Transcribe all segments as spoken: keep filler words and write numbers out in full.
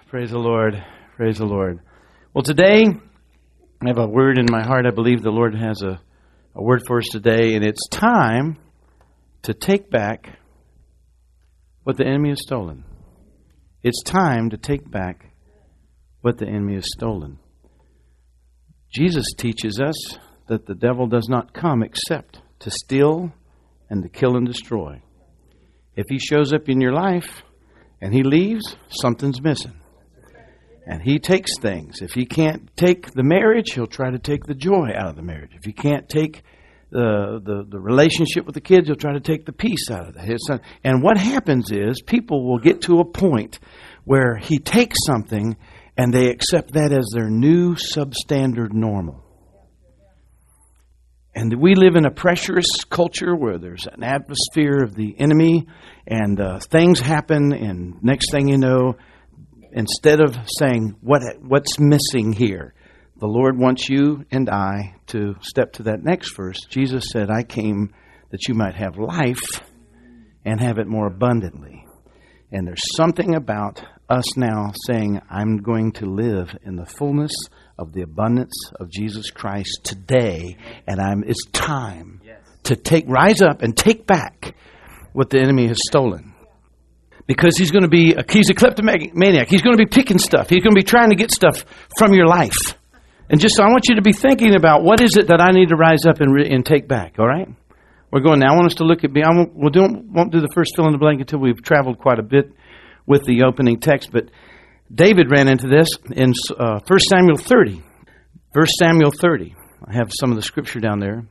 Praise the Lord. Praise the Lord. Well, today, I have a word in my heart. I believe the Lord has a, a word for us today, and it's time to take back what the enemy has stolen. It's time to take back what the enemy has stolen. Jesus teaches us that the devil does not come except to steal and to kill and destroy. If he shows up in your life and he leaves, something's missing. And he takes things. If he can't take the marriage, he'll try to take the joy out of the marriage. If he can't take the the, the relationship with the kids, he'll try to take the peace out of it. And what happens is people will get to a point where he takes something and they accept that as their new substandard normal. And we live in a pressurous culture where there's an atmosphere of the enemy, and uh, things happen, and next thing you know, instead of saying, what what's missing here, the Lord wants you and I to step to that next verse. Jesus said, I came that you might have life and have it more abundantly. And there's something about us now saying, I'm going to live in the fullness of the abundance of Jesus Christ today, and I'm. It's time to take, rise up and take back what the enemy has stolen. Because he's going to be, a, he's a kleptomaniac. He's going to be picking stuff. He's going to be trying to get stuff from your life. And just, I want you to be thinking about, what is it that I need to rise up and, re, and take back, all right? We're going now. I want us to look at, I won't, we'll do, won't do the first fill in the blank until we've traveled quite a bit with the opening text. But David ran into this in uh, First Samuel thirty. First Samuel thirty. I have some of the scripture down there.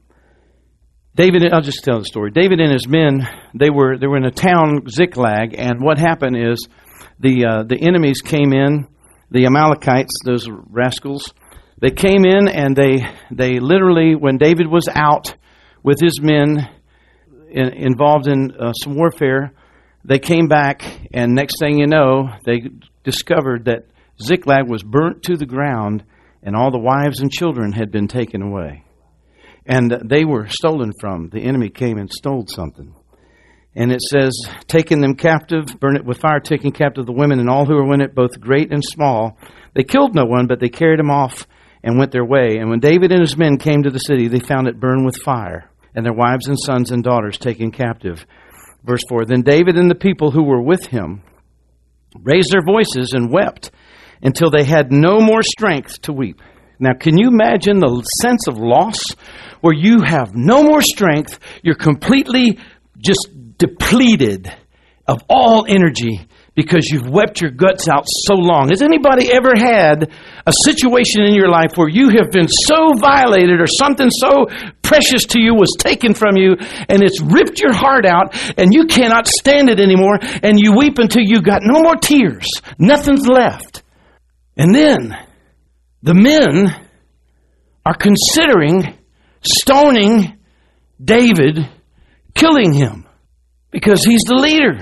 David, I'll just tell the story. David and his men, they were they were in a town, Ziklag, and what happened is the uh, the enemies came in, the Amalekites, those rascals. They came in and they they literally, when David was out with his men in, involved in uh, some warfare, they came back, and next thing you know, they discovered that Ziklag was burnt to the ground, and all the wives and children had been taken away. And they were stolen from. The enemy came and stole something. And it says, taking them captive, burn it with fire, taking captive the women and all who were in it, both great and small. They killed no one, but they carried them off and went their way. And when David and his men came to the city, they found it burned with fire, and their wives and sons and daughters taken captive. Verse four, then David and the people who were with him raised their voices and wept until they had no more strength to weep. Now, can you imagine the sense of loss where you have no more strength? You're completely just depleted of all energy because you've wept your guts out so long. Has anybody ever had a situation in your life where you have been so violated, or something so precious to you was taken from you, and it's ripped your heart out and you cannot stand it anymore, and you weep until you got no more tears, nothing's left? And then the men are considering stoning David, killing him, because he's the leader.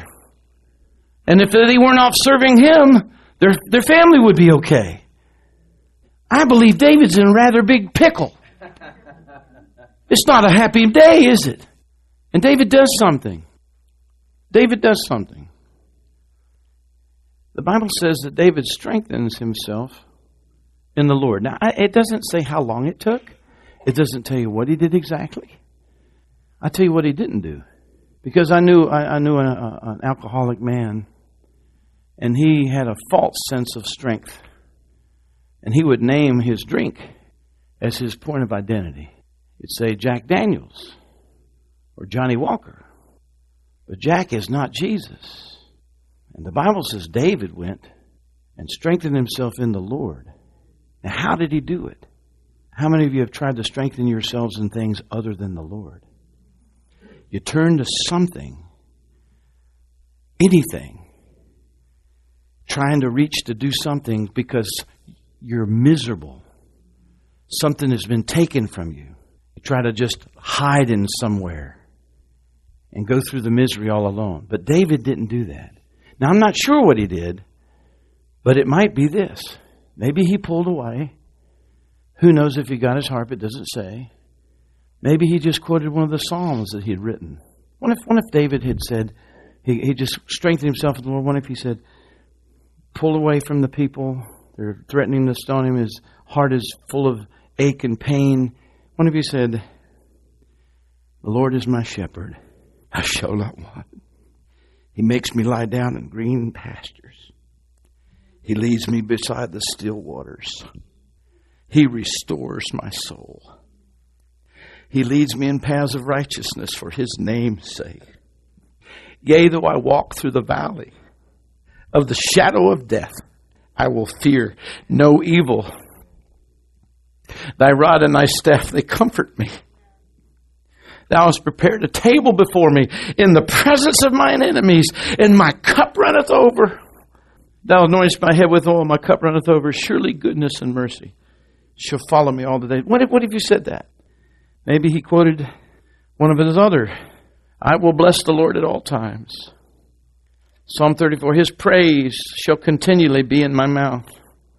And if they weren't off serving him, their, their family would be okay. I believe David's in a rather big pickle. It's not a happy day, is it? And David does something. David does something. The Bible says that David strengthens himself in the Lord. Now, it doesn't say how long it took. It doesn't tell you what he did exactly. I'll tell you what he didn't do. Because I knew I, I knew an, a, an alcoholic man, and he had a false sense of strength. And he would name his drink as his point of identity. He'd say Jack Daniels or Johnny Walker. But Jack is not Jesus. And the Bible says David went and strengthened himself in the Lord. Now, how did he do it? How many of you have tried to strengthen yourselves in things other than the Lord? You turn to something, anything, trying to reach to do something because you're miserable. Something has been taken from you. You try to just hide in somewhere and go through the misery all alone. But David didn't do that. Now, I'm not sure what he did, but it might be this. Maybe he pulled away. Who knows if he got his harp? It doesn't say. Maybe he just quoted one of the Psalms that he had written. What if, what if David had said, he, he just strengthened himself in the Lord? What if he said, pulled away from the people. They're threatening to stone him. His heart is full of ache and pain. One of you said, "The Lord is my shepherd. I shall not want. He makes me lie down in green pastures. He leads me beside the still waters. He restores my soul. He leads me in paths of righteousness for his name's sake. Yea, though I walk through the valley of the shadow of death, I will fear no evil. Thy rod and thy staff, they comfort me. Thou hast prepared a table before me in the presence of mine enemies, and my cup runneth over. Thou anointest my head with oil, my cup runneth over. Surely goodness and mercy shall follow me all the day." What if, what if you said that? Maybe he quoted one of his other. "I will bless the Lord at all times." Psalm thirty-four, "His praise shall continually be in my mouth.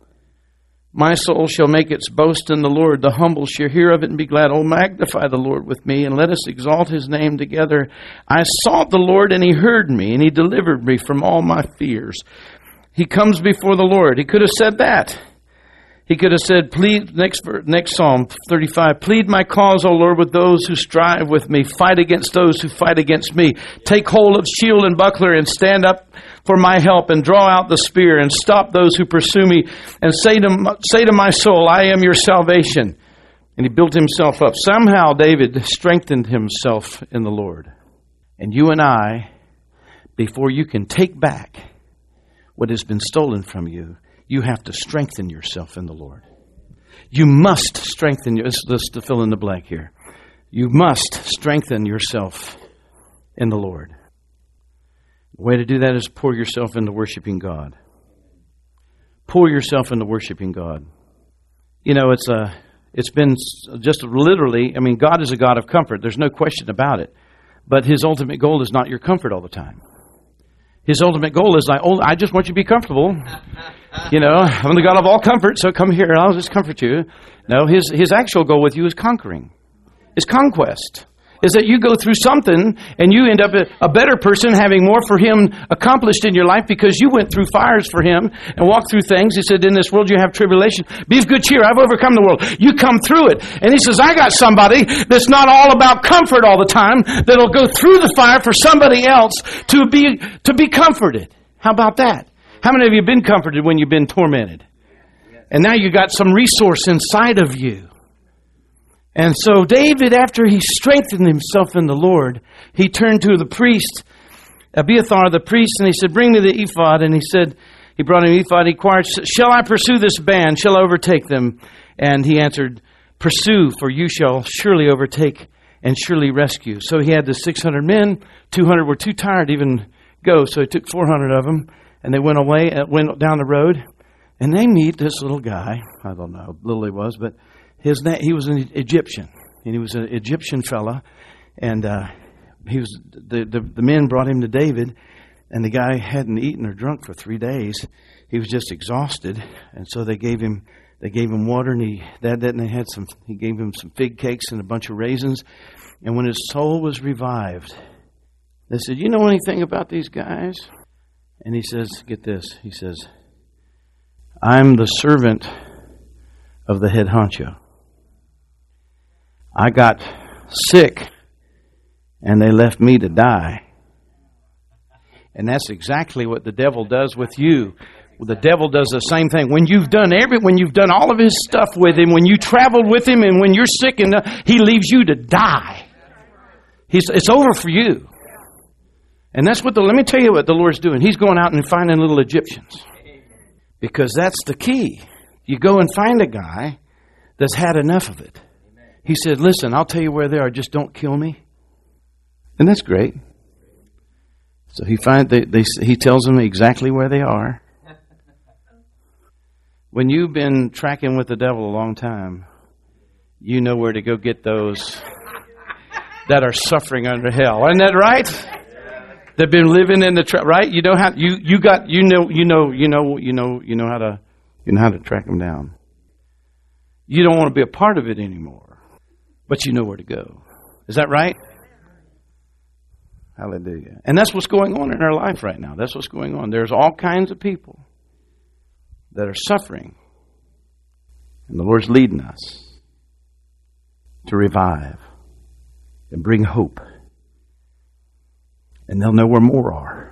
My soul shall make its boast in the Lord. The humble shall hear of it and be glad. Oh, magnify the Lord with me, and let us exalt his name together. I sought the Lord, and he heard me, and he delivered me from all my fears." He comes before the Lord. He could have said that. He could have said, plead, next next Psalm thirty-five, "Plead my cause, O Lord, with those who strive with me. Fight against those who fight against me. Take hold of shield and buckler and stand up for my help, and draw out the spear and stop those who pursue me, and say to, say to my soul, I am your salvation." And he built himself up. Somehow David strengthened himself in the Lord. And you and I, before you can take back what has been stolen from you, you have to strengthen yourself in the Lord. You must strengthen your, let's, let's to fill in the blank here. You must strengthen yourself in the Lord. The way to do that is pour yourself into worshiping God. Pour yourself into worshiping God. You know, it's a, it's been just literally, I mean, God is a God of comfort. There's no question about it. But his ultimate goal is not your comfort all the time. His ultimate goal is, like, oh, I just want you to be comfortable. You know, I'm the God of all comfort, so come here and I'll just comfort you. No, his, his actual goal with you is conquering. Is conquest. Is that you go through something and you end up a, a better person, having more for him accomplished in your life because you went through fires for him and walked through things. He said, "In this world you have tribulation. Be of good cheer. I've overcome the world." You come through it. And he says, I got somebody that's not all about comfort all the time, that'll go through the fire for somebody else to be, to be comforted. How about that? How many of you have been comforted when you've been tormented? And now you got some resource inside of you. And so David, after he strengthened himself in the Lord, he turned to the priest, Abiathar the priest, and he said, "Bring me the ephod." And he said, he brought him the ephod. He inquired, "Shall I pursue this band? Shall I overtake them?" And he answered, "Pursue, for you shall surely overtake and surely rescue." So he had the six hundred men. two hundred were too tired to even go. So he took four hundred of them, and they went away, went down the road, and they meet this little guy. I don't know how little he was, but His name, he was an Egyptian, and he was an Egyptian fella, and uh, he was the, the the men brought him to David, and the guy hadn't eaten or drunk for three days. He was just exhausted, and so they gave him they gave him water, and he that that and they had some. He gave him some fig cakes and a bunch of raisins, and when his soul was revived, they said, "You know anything about these guys?" And he says, "Get this," he says, "I'm the servant of the head honcho. I got sick, and they left me to die." And that's exactly what the devil does with you. The devil does the same thing. When you've done every, when you've done all of his stuff with him, when you traveled with him, and when you're sick, and he leaves you to die. He's, it's over for you. And that's what the, let me tell you what the Lord's doing. He's going out and finding little Egyptians. Because that's the key. You go and find a guy that's had enough of it. He said, "Listen, I'll tell you where they are. Just don't kill me." And that's great. So he find they, they he tells them exactly where they are. When you've been tracking with the devil a long time, you know where to go get those that are suffering under hell. Isn't that right? They've been living in the tra- right. You know how you you got you know you know you know you know you know how to you know how to track them down. You don't want to be a part of it anymore, but you know where to go. Is that right? Hallelujah. And that's what's going on in our life right now. That's what's going on. There's all kinds of people that are suffering. And the Lord's leading us to revive and bring hope. And they'll know where more are.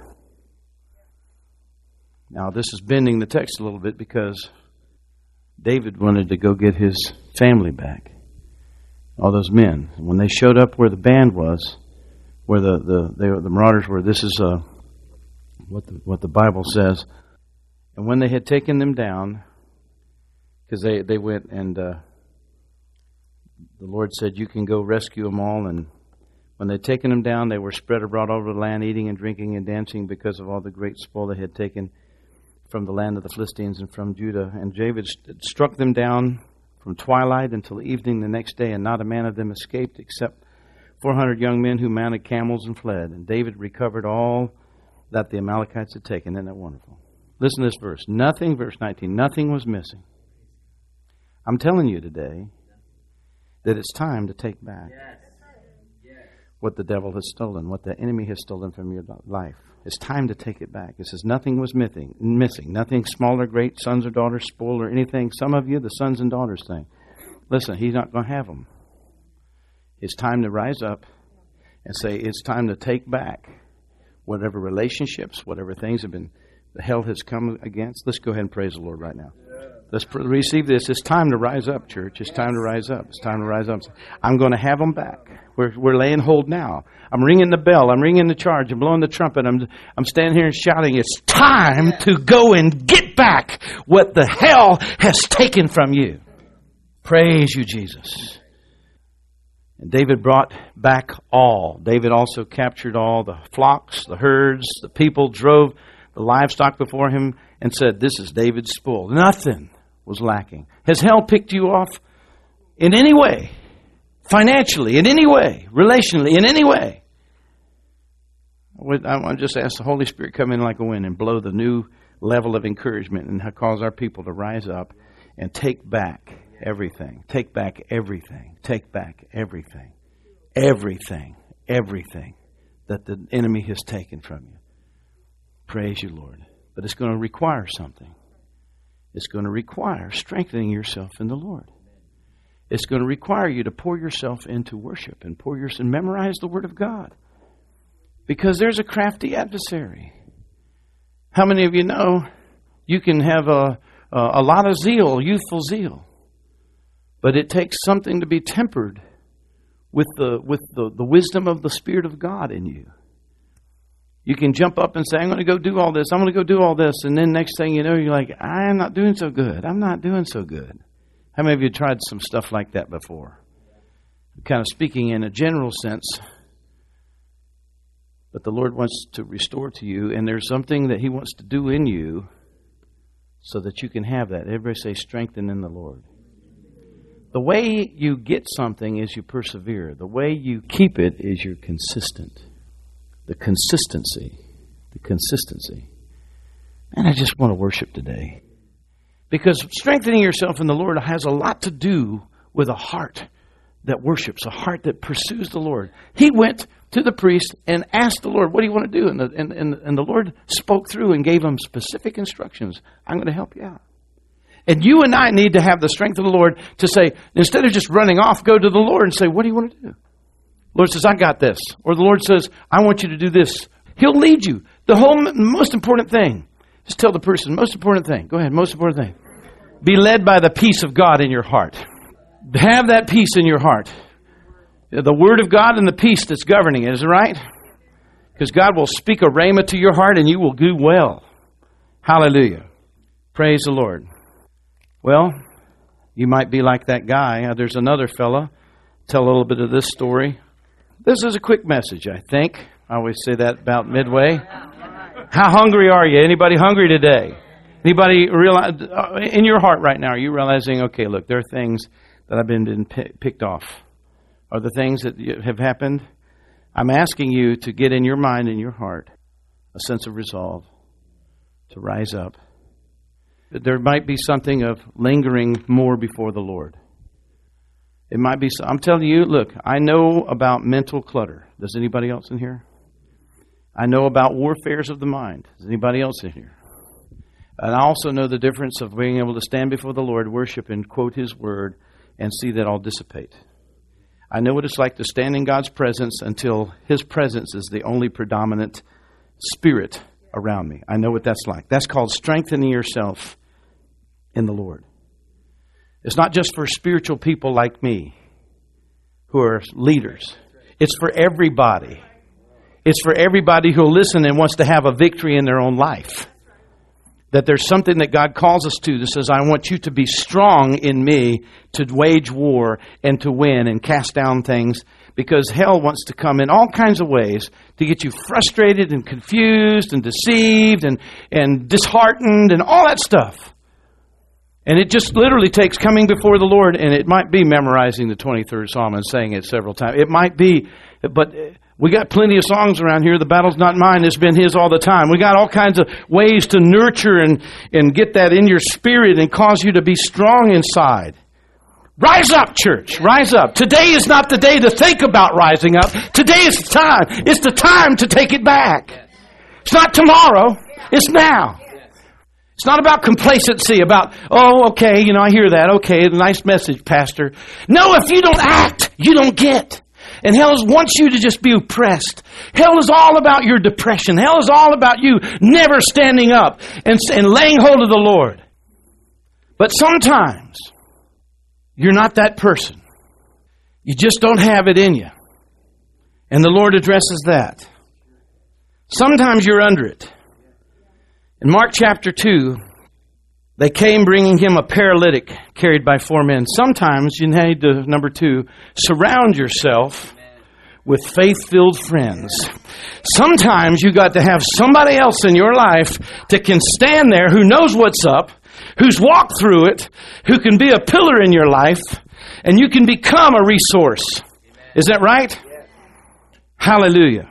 Now, this is bending the text a little bit because David wanted to go get his family back. All those men. When they showed up where the band was, where the the they, the marauders were, this is uh, what the, what the Bible says. And when they had taken them down, because they, they went and uh, the Lord said, you can go rescue them all. And when they'd taken them down, they were spread abroad over the land, eating and drinking and dancing because of all the great spoil they had taken from the land of the Philistines and from Judah. And David struck them down from twilight until evening the next day, and not a man of them escaped except four hundred young men who mounted camels and fled. And David recovered all that the Amalekites had taken. Isn't that wonderful? Listen to this verse. Nothing, verse nineteen, nothing was missing. I'm telling you today that it's time to take back what the devil has stolen, what the enemy has stolen from your life. It's time to take it back. It says nothing was missing, missing. Nothing small or great, sons or daughters, spoil or anything. Some of you, the sons and daughters thing. Listen, he's not going to have them. It's time to rise up and say it's time to take back whatever relationships, whatever things have been, the hell has come against. Let's go ahead and praise the Lord right now. Let's pr- receive this. It's time to rise up, church. It's time to rise up. It's time to rise up. I'm going to have them back. We're we're laying hold now. I'm ringing the bell. I'm ringing the charge. I'm blowing the trumpet. I'm I'm standing here and shouting. It's time to go and get back what the hell has taken from you. Praise you, Jesus. And David brought back all. David also captured all the flocks, the herds, the people, drove the livestock before him, and said, this is David's spoil. Nothing was lacking. Has hell picked you off in any way? Financially, in any way? Relationally, in any way? I want to just ask the Holy Spirit come in like a wind and blow the new level of encouragement and cause our people to rise up and take back everything. Take back everything. Take back everything. Everything. Everything that the enemy has taken from you. Praise you, Lord. But it's going to require something. It's going to require strengthening yourself in the Lord. It's going to require you to pour yourself into worship and pour yourself and memorize the Word of God. Because there's a crafty adversary. How many of you know you can have a, a, a lot of zeal, youthful zeal, but it takes something to be tempered with the with the, the wisdom of the Spirit of God in you. You can jump up and say, I'm going to go do all this. I'm going to go do all this. And then next thing you know, you're like, I'm not doing so good. I'm not doing so good. How many of you tried some stuff like that before? Kind of speaking in a general sense. But the Lord wants to restore to you. And there's something that He wants to do in you so that you can have that. Everybody say, strengthen in the Lord. The way you get something is you persevere. The way you keep it is you're consistent. The consistency. The consistency. And I just want to worship today. Because strengthening yourself in the Lord has a lot to do with a heart that worships, a heart that pursues the Lord. He went to the priest and asked the Lord, what do you want to do? And the, and, and, and the Lord spoke through and gave him specific instructions. I'm going to help you out. And you and I need to have the strength of the Lord to say, instead of just running off, go to the Lord and say, what do you want to do? The Lord says, I got this. Or the Lord says, I want you to do this. He'll lead you. The whole most important thing, just tell the person, most important thing. Go ahead, most important thing. Be led by the peace of God in your heart. Have that peace in your heart. The Word of God and the peace that's governing it, is it right? Because God will speak a rhema to your heart and you will do well. Hallelujah. Praise the Lord. Well, you might be like that guy. There's another fella. Tell a little bit of this story. This is a quick message, I think. I always say that about midway. How hungry are you? Anybody hungry today? Anybody realize in your heart right now? Are you realizing? Okay, look, there are things that I've been, been p- picked off. Are the things that have happened? I'm asking you to get in your mind and your heart a sense of resolve to rise up. There might be something of lingering more before the Lord. It might be. I'm telling you, look, I know about mental clutter. Does anybody else in here? I know about warfares of the mind. Does anybody else in here? And I also know the difference of being able to stand before the Lord, worship, and quote His Word, and see that all dissipate. I know what it's like to stand in God's presence until His presence is the only predominant spirit around me. I know what that's like. That's called strengthening yourself in the Lord. It's not just for spiritual people like me who are leaders. It's for everybody. It's for everybody who will listen and wants to have a victory in their own life. That there's something that God calls us to that says, I want you to be strong in me to wage war and to win and cast down things, because hell wants to come in all kinds of ways to get you frustrated and confused and deceived and, and disheartened and all that stuff. And it just literally takes coming before the Lord, and it might be memorizing the twenty-third Psalm and saying it several times. It might be, but we got plenty of songs around here. The battle's not mine. It's been His all the time. We got all kinds of ways to nurture and, and get that in your spirit and cause you to be strong inside. Rise up, church. Rise up. Today is not the day to think about rising up. Today is the time. It's the time to take it back. It's not tomorrow. It's now. It's not about complacency, about, oh, okay, you know, I hear that. Okay, nice message, Pastor. No, if you don't act, you don't get. And hell wants you to just be oppressed. Hell is all about your depression. Hell is all about you never standing up and, and laying hold of the Lord. But sometimes you're not that person. You just don't have it in you. And the Lord addresses that. Sometimes you're under it. In Mark chapter two, they came bringing him a paralytic carried by four men. Sometimes you need to, number two, surround yourself with faith-filled friends. Sometimes you got to have somebody else in your life that can stand there who knows what's up, who's walked through it, who can be a pillar in your life, and you can become a resource. Is that right? Hallelujah.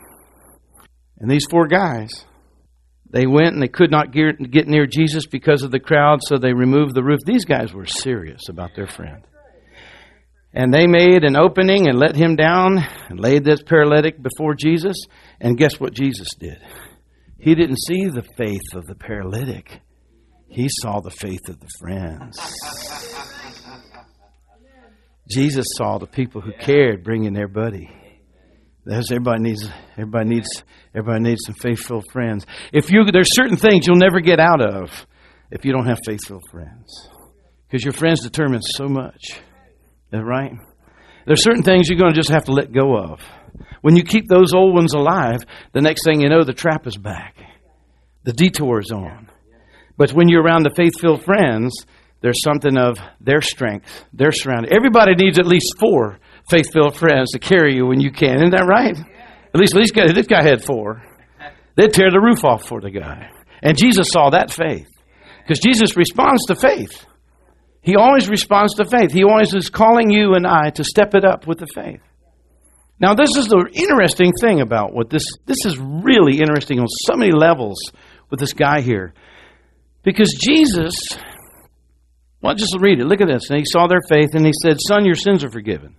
And these four guys, they went and they could not get near Jesus because of the crowd, so they removed the roof. These guys were serious about their friend. And they made an opening and let him down and laid this paralytic before Jesus. And guess what Jesus did? He didn't see the faith of the paralytic. He saw the faith of the friends. Jesus saw the people who cared bringing their buddy. There's, everybody needs, everybody needs, everybody needs some faithful friends. If you, there's certain things you'll never get out of if you don't have faithful friends, because your friends determine so much. Is that right? There's certain things you're going to just have to let go of. When you keep those old ones alive, the next thing you know, the trap is back. The detour is on. But when you're around the faith-filled friends, there's something of their strength. They're surrounded. Everybody needs at least four faith-filled friends to carry you when you can. Isn't that right? At least, at least guy, this guy had four. They'd tear the roof off for the guy. And Jesus saw that faith. Because Jesus responds to faith. He always responds to faith. He always is calling you and I to step it up with the faith. Now, this is the interesting thing about what this, this is really interesting on so many levels with this guy here. Because Jesus, well, just read it. Look at this. And he saw their faith and he said, "Son, your sins are forgiven."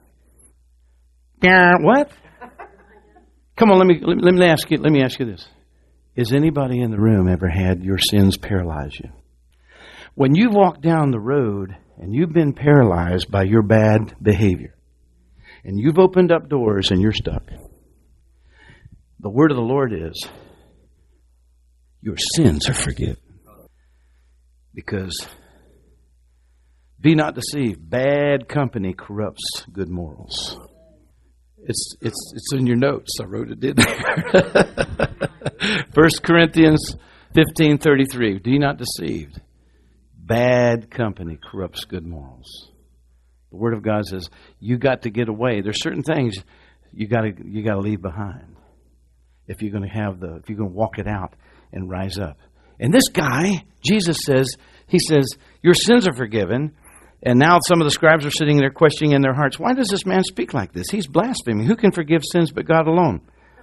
What? Come on, let me let me ask you. Let me ask you this: has anybody in the room ever had your sins paralyze you? When you walk down the road and you've been paralyzed by your bad behavior, and you've opened up doors and you're stuck, the word of the Lord is, your sins are forgiven. Because, be not deceived, bad company corrupts good morals. It's it's it's in your notes. I wrote it in there. First Corinthians fifteen thirty-three. Be not deceived. Bad company corrupts good morals. The Word of God says you got to get away. There's certain things you got to you got to leave behind if you're going to have the if you're going to walk it out and rise up. And this guy, Jesus says, he says, your sins are forgiven. And now some of the scribes are sitting there questioning in their hearts, why does this man speak like this? He's blaspheming. Who can forgive sins but God alone?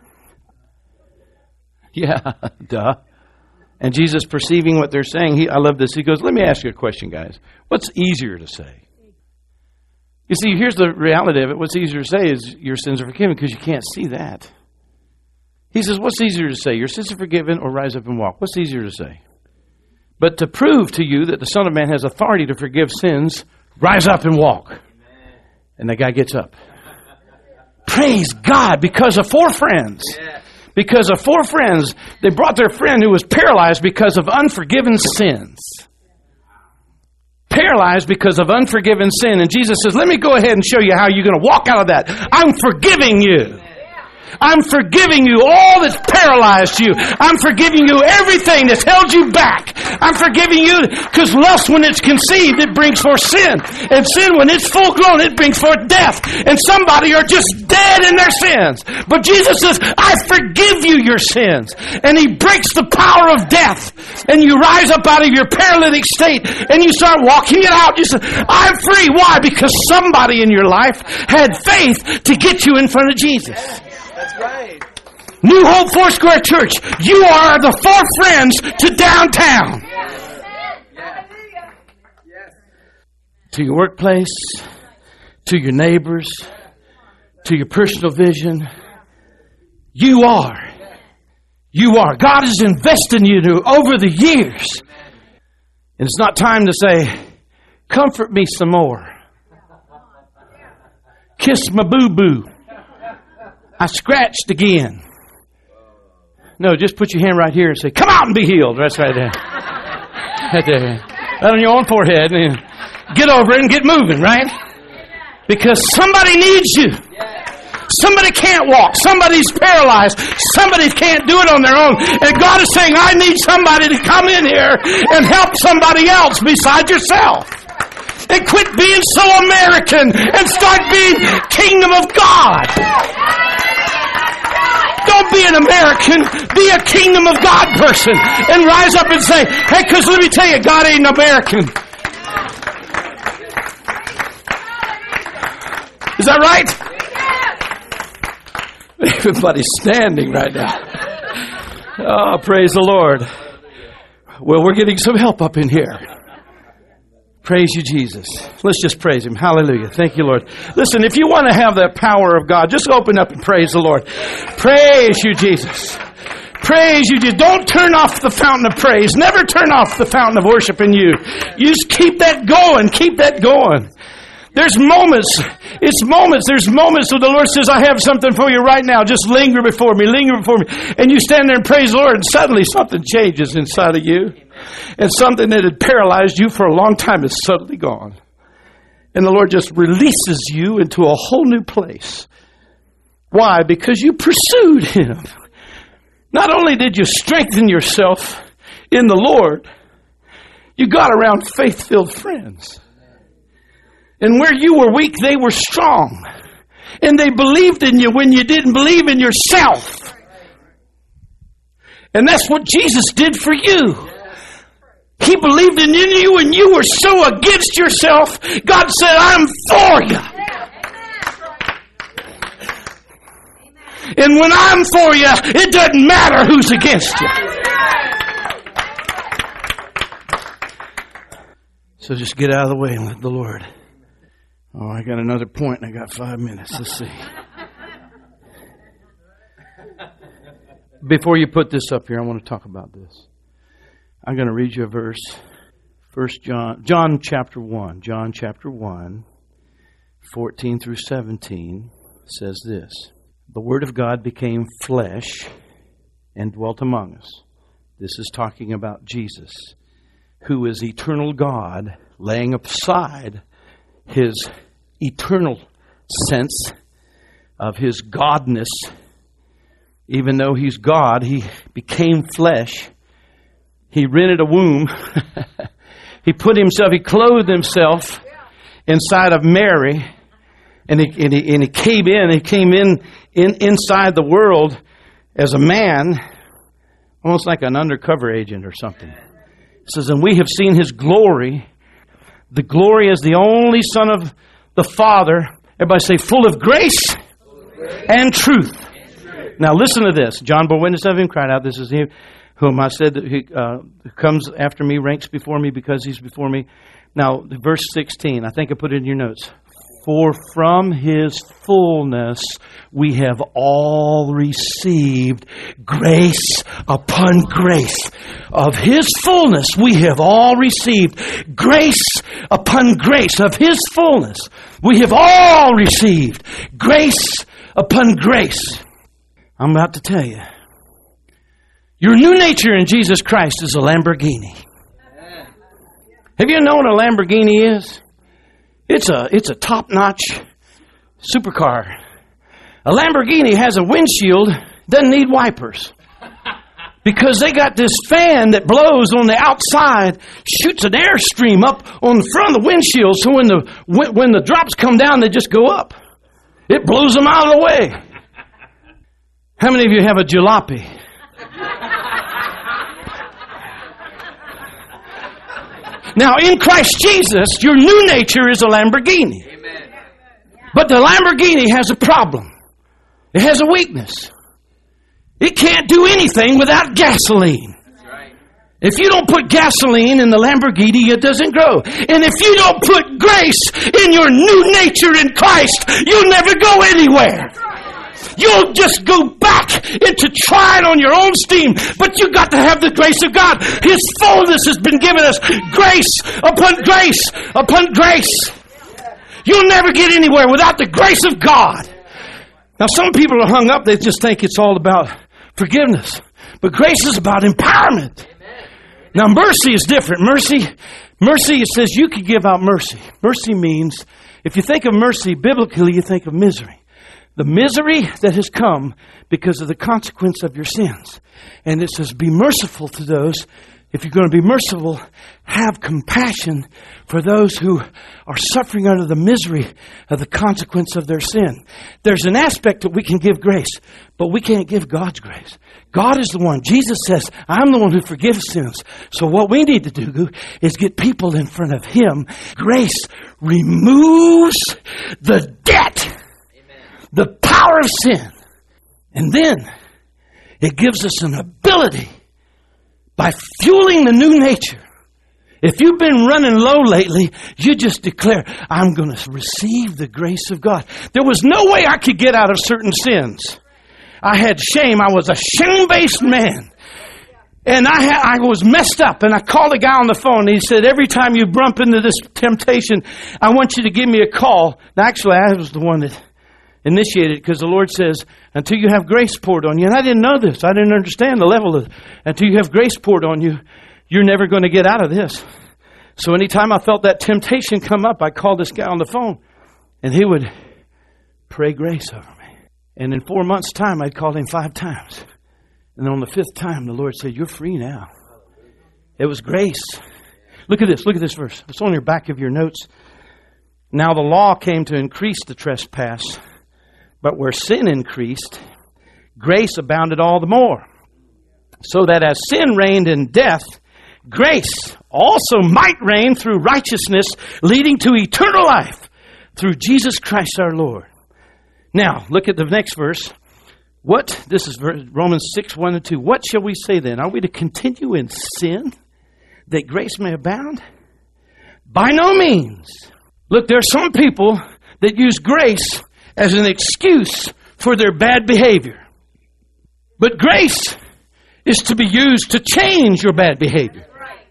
Yeah, duh. And Jesus, perceiving what they're saying, he, I love this. He goes, let me ask you a question, guys. What's easier to say? You see, here's the reality of it. What's easier to say is your sins are forgiven, because you can't see that. He says, what's easier to say? Your sins are forgiven or rise up and walk? What's easier to say? But to prove to you that the Son of Man has authority to forgive sins, rise up and walk. And the guy gets up. Praise God, because of four friends. Because of four friends, they brought their friend who was paralyzed because of unforgiven sins. Paralyzed because of unforgiven sin. And Jesus says, let me go ahead and show you how you're going to walk out of that. I'm forgiving you. I'm forgiving you all that's paralyzed you. I'm forgiving you everything that's held you back. I'm forgiving you because lust, when it's conceived, it brings forth sin. And sin, when it's full grown, it brings forth death. And somebody are just dead in their sins. But Jesus says, I forgive you your sins. And He breaks the power of death. And you rise up out of your paralytic state and you start walking it out. You say, I'm free. Why? Because somebody in your life had faith to get you in front of Jesus. That's right. New Hope Foursquare Church, you are the four friends to downtown. Yes. Yes. To your workplace, to your neighbors, to your personal vision. You are. You are. God is investing in you over the years. And it's not time to say, comfort me some more. Kiss my boo-boo. I scratched again. No, just put your hand right here and say, come out and be healed. That's right there. Right there. Right on your own forehead. And get over it and get moving, right? Because somebody needs you. Somebody can't walk. Somebody's paralyzed. Somebody can't do it on their own. And God is saying, I need somebody to come in here and help somebody else besides yourself. And quit being so American and start being kingdom of God. Don't be an American. Be a kingdom of God person. And rise up and say, hey, because let me tell you, God ain't an American. Is that right? Everybody's standing right now. Oh, praise the Lord. Well, we're getting some help up in here. Praise you, Jesus. Let's just praise Him. Hallelujah. Thank you, Lord. Listen, if you want to have that power of God, just open up and praise the Lord. Praise you, Jesus. Praise you, Jesus. Don't turn off the fountain of praise. Never turn off the fountain of worship in you. You just keep that going. Keep that going. There's moments. It's moments. There's moments where the Lord says, I have something for you right now. Just linger before me. Linger before me. And you stand there and praise the Lord, and suddenly something changes inside of you. And something that had paralyzed you for a long time is suddenly gone. And the Lord just releases you into a whole new place. Why? Because you pursued Him. Not only did you strengthen yourself in the Lord, you got around faith-filled friends. And where you were weak, they were strong. And they believed in you when you didn't believe in yourself. And that's what Jesus did for you. He believed in you and you were so against yourself. God said, I'm for you. And when I'm for you, it doesn't matter who's against you. So just get out of the way and let the Lord. Oh, I got another point and I got five minutes. Let's see. Before you put this up here, I want to talk about this. I'm going to read you a verse. First John, John chapter one. John chapter one, fourteen through seventeen says this. The Word of God became flesh and dwelt among us. This is talking about Jesus, who is eternal God, laying aside His eternal sense of His godness. Even though He's God, He became flesh. He rented a womb. He put Himself, He clothed Himself inside of Mary. And He, and he, and he came in, He came in, in inside the world as a man, almost like an undercover agent or something. It says, and we have seen His glory. The glory as the only Son of the Father. Everybody say, full of grace, full of grace and truth. And truth. Now listen to this. John bore witness of Him, cried out, this is He whom I said that He uh, comes after me, ranks before me because He's before me. Now, verse sixteen, I think I put it in your notes. For from His fullness we have all received grace upon grace. Of His fullness we have all received grace upon grace. Of His fullness we have all received grace upon grace. I'm about to tell you. Your new nature in Jesus Christ is a Lamborghini. Have you known what a Lamborghini is? It's a it's a top-notch supercar. A Lamborghini has a windshield, doesn't need wipers. Because they got this fan that blows on the outside, shoots an airstream up on the front of the windshield, so when the when the drops come down, they just go up. It blows them out of the way. How many of you have a jalopy? Now, in Christ Jesus, your new nature is a Lamborghini. Amen. But the Lamborghini has a problem. It has a weakness. It can't do anything without gasoline. That's right. If you don't put gasoline in the Lamborghini, it doesn't grow. And if you don't put grace in your new nature in Christ, you'll never go anywhere. You'll just go back into trying on your own steam. But you got to have the grace of God. His fullness has been given us grace upon grace upon grace. You'll never get anywhere without the grace of God. Now, some people are hung up. They just think it's all about forgiveness. But grace is about empowerment. Now, mercy is different. Mercy, mercy, it says you can give out mercy. Mercy means, if you think of mercy, biblically, you think of misery. The misery that has come because of the consequence of your sins. And it says, be merciful to those. If you're going to be merciful, have compassion for those who are suffering under the misery of the consequence of their sin. There's an aspect that we can give grace, but we can't give God's grace. God is the one. Jesus says, I'm the one who forgives sins. So what we need to do is get people in front of Him. Grace removes the debt, the power of sin. And then it gives us an ability by fueling the new nature. If you've been running low lately, you just declare, I'm going to receive the grace of God. There was no way I could get out of certain sins. I had shame. I was a shame-based man. And I had, I was messed up. And I called a guy on the phone. And he said, every time you bump into this temptation, I want you to give me a call. Now, actually, I was the one that initiated it, because the Lord says, until you have grace poured on you. And I didn't know this. I didn't understand the level of it. Until you have grace poured on you, you're never going to get out of this. So anytime I felt that temptation come up, I called this guy on the phone. And he would pray grace over me. And in four months' time, I'd called him five times. And on the fifth time, the Lord said, you're free now. It was grace. Look at this. Look at this verse. It's on your back of your notes. Now the law came to increase the trespass. But where sin increased, grace abounded all the more. So that as sin reigned in death, grace also might reign through righteousness, leading to eternal life through Jesus Christ our Lord. Now, look at the next verse. What? This is Romans six, one and two. What shall we say then? Are we to continue in sin that grace may abound? By no means. Look, there are some people that use grace as an excuse for their bad behavior. But grace is to be used to change your bad behavior.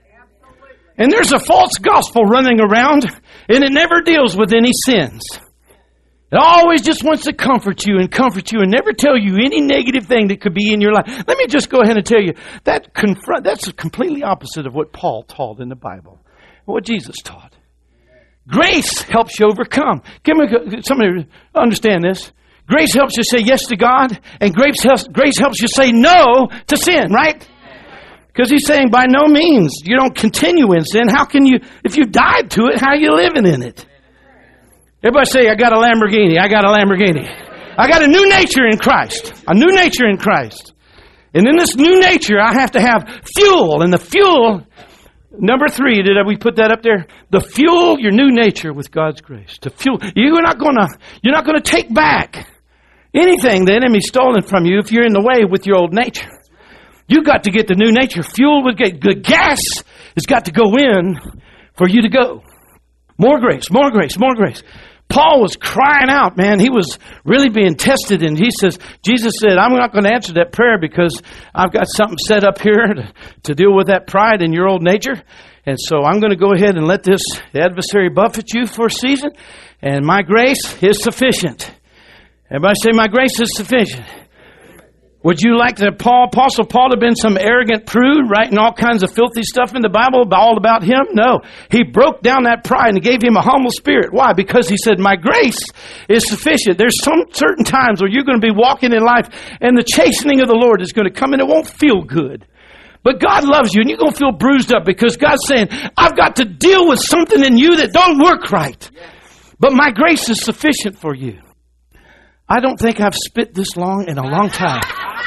And there's a false gospel running around, and it never deals with any sins. It always just wants to comfort you and comfort you and never tell you any negative thing that could be in your life. Let me just go ahead and tell you, that confront, that's completely opposite of what Paul taught in the Bible, what Jesus taught. Grace helps you overcome. Give me somebody understand this. Grace helps you say yes to God, and grace helps, grace helps you say no to sin, right? Because he's saying by no means you don't continue in sin. How can you, if you died to it, how are you living in it? Everybody say, I got a Lamborghini. I got a Lamborghini. I got a new nature in Christ. A new nature in Christ. And in this new nature, I have to have fuel. And the fuel, number three, did we put that up there? The fuel your new nature with God's grace. To fuel. You're not going to, you're not going to take back anything the enemy's stolen from you if you're in the way with your old nature. You got to get the new nature fueled with gas. The gas has got to go in for you to go. More grace, more grace, more grace. Paul was crying out, man. He was really being tested. And he says, Jesus said, I'm not going to answer that prayer because I've got something set up here to, to deal with that pride in your old nature. And so I'm going to go ahead and let this adversary buffet you for a season. And my grace is sufficient. Everybody say, my grace is sufficient. Would you like the Paul, Apostle Paul to have been some arrogant prude writing all kinds of filthy stuff in the Bible all about him? No. He broke down that pride and gave him a humble spirit. Why? Because he said, my grace is sufficient. There's some certain times where you're going to be walking in life and the chastening of the Lord is going to come and it won't feel good. But God loves you and you're going to feel bruised up because God's saying, I've got to deal with something in you that don't work right. But my grace is sufficient for you. I don't think I've spit this long in a long time.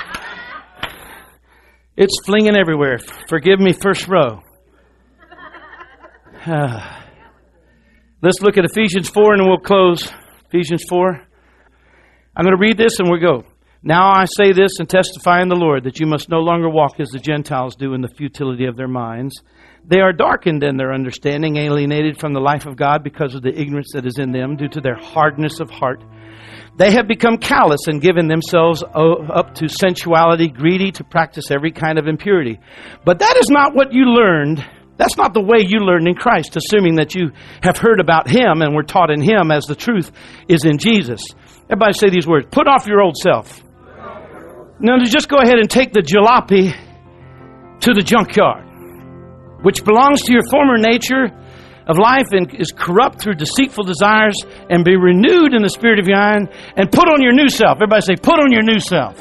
It's flinging everywhere. Forgive me, first row. Uh, let's look at Ephesians four and then we'll close. Ephesians four. I'm going to read this and we'll go. Now I say this and testify in the Lord that you must no longer walk as the Gentiles do in the futility of their minds. They are darkened in their understanding, alienated from the life of God because of the ignorance that is in them due to their hardness of heart. They have become callous and given themselves up to sensuality, greedy to practice every kind of impurity. But that is not what you learned. That's not the way you learned in Christ, assuming that you have heard about Him and were taught in Him as the truth is in Jesus. Everybody say these words. Put off your old self. Now just go ahead and take the jalopy to the junkyard, which belongs to your former nature of life and is corrupt through deceitful desires, and be renewed in the spirit of your mind and put on your new self. Everybody say, put on your new self.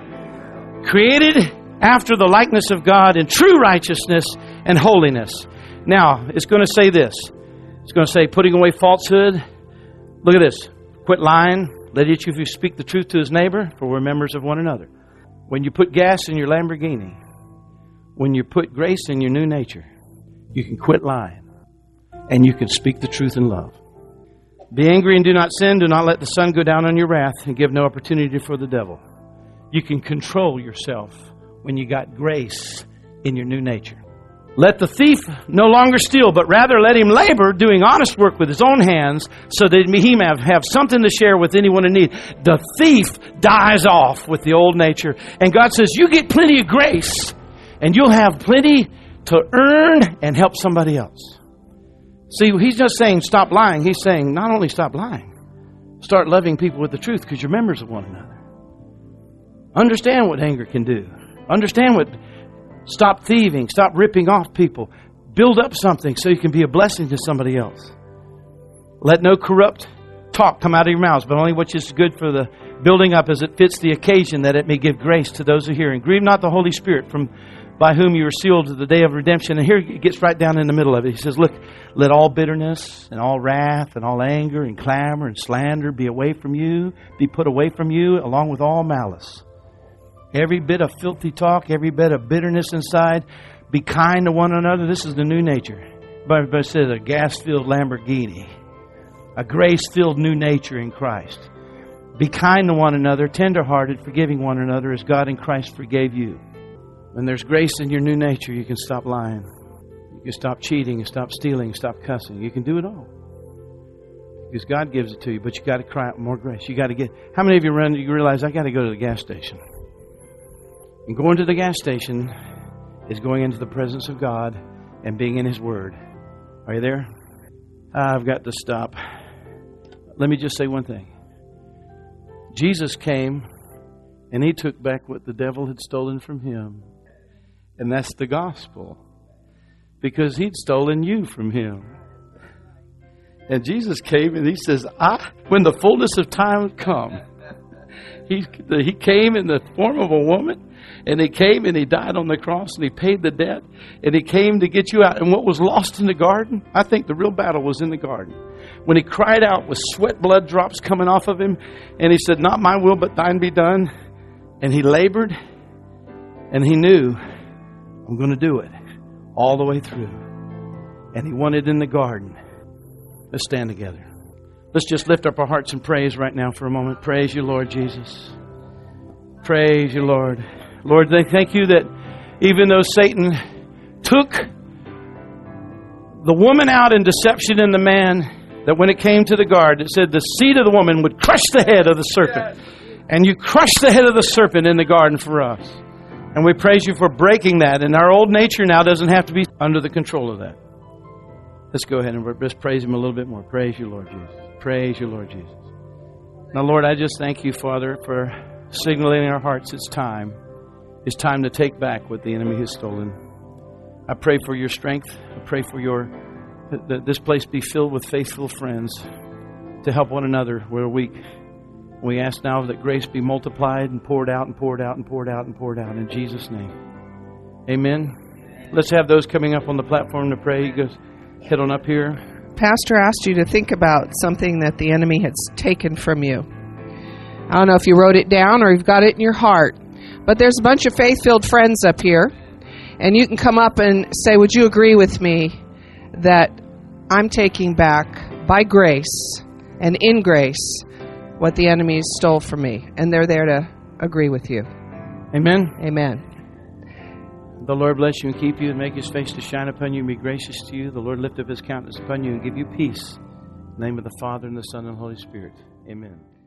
Created after the likeness of God in true righteousness and holiness. Now, it's going to say this. It's going to say putting away falsehood. Look at this. Quit lying. Let each of you speak the truth to his neighbor, for we're members of one another. When you put gas in your Lamborghini, when you put grace in your new nature, you can quit lying. And you can speak the truth in love. Be angry and do not sin. Do not let the sun go down on your wrath, and give no opportunity for the devil. You can control yourself when you got grace in your new nature. Let the thief no longer steal, but rather let him labor, doing honest work with his own hands, so that he may have, have something to share with anyone in need. The thief dies off with the old nature. And God says, you get plenty of grace, and you'll have plenty to earn and help somebody else. See, He's just saying stop lying. He's saying not only stop lying, start loving people with the truth because you're members of one another. Understand what anger can do. Understand what, stop thieving, stop ripping off people. Build up something so you can be a blessing to somebody else. Let no corrupt talk come out of your mouths, but only what is good for the building up as it fits the occasion, that it may give grace to those who hear. And grieve not the Holy Spirit, from by whom you were sealed to the day of redemption. And here it gets right down in the middle of it. He says, look, let all bitterness and all wrath and all anger and clamor and slander be away from you, be put away from you, along with all malice. Every bit of filthy talk, every bit of bitterness inside, be kind to one another. This is the new nature. But it says a gas-filled Lamborghini, a grace-filled new nature in Christ. Be kind to one another, tender-hearted, forgiving one another as God in Christ forgave you. When there's grace in your new nature, you can stop lying. You can stop cheating, and stop stealing, and stop cussing. You can do it all. Because God gives it to you, but you got to cry out more grace. You got to get. How many of you run? You realize I got to go to the gas station? And going to the gas station is going into the presence of God and being in His Word. Are you there? I've got to stop. Let me just say one thing. Jesus came and He took back what the devil had stolen from Him. And that's the gospel. Because He'd stolen you from Him. And Jesus came and He says, I, when the fullness of time had come, He, he came in the form of a woman. And He came and He died on the cross and He paid the debt. And He came to get you out. And what was lost in the garden, I think the real battle was in the garden. When He cried out with sweat, blood drops coming off of Him. And He said, not my will, but thine be done. And He labored. And He knew, I'm going to do it all the way through. And He wanted in the garden. Let's stand together. Let's just lift up our hearts in praise right now for a moment. Praise you, Lord Jesus. Praise you, Lord. Lord, thank you that even though Satan took the woman out in deception and the man, that when it came to the guard, it said the seed of the woman would crush the head of the serpent. And you crushed the head of the serpent in the garden for us. And we praise you for breaking that. And our old nature now doesn't have to be under the control of that. Let's go ahead and just praise Him a little bit more. Praise you, Lord Jesus. Praise you, Lord Jesus. Now, Lord, I just thank you, Father, for signaling in our hearts it's time. It's time to take back what the enemy has stolen. I pray for your strength. I pray for your that this place be filled with faithful friends to help one another. We're weak. We ask now that grace be multiplied and poured out and poured out and poured out and poured out in Jesus' name. Amen. Let's have those coming up on the platform to pray. You guys head on up here. Pastor asked you to think about something that the enemy has taken from you. I don't know if you wrote it down or you've got it in your heart, but there's a bunch of faith-filled friends up here, and you can come up and say, would you agree with me that I'm taking back by grace and in grace what the enemy stole from me? And they're there to agree with you. Amen. Amen. The Lord bless you and keep you and make His face to shine upon you and be gracious to you. The Lord lift up His countenance upon you and give you peace. In the name of the Father, and the Son, and the Holy Spirit. Amen.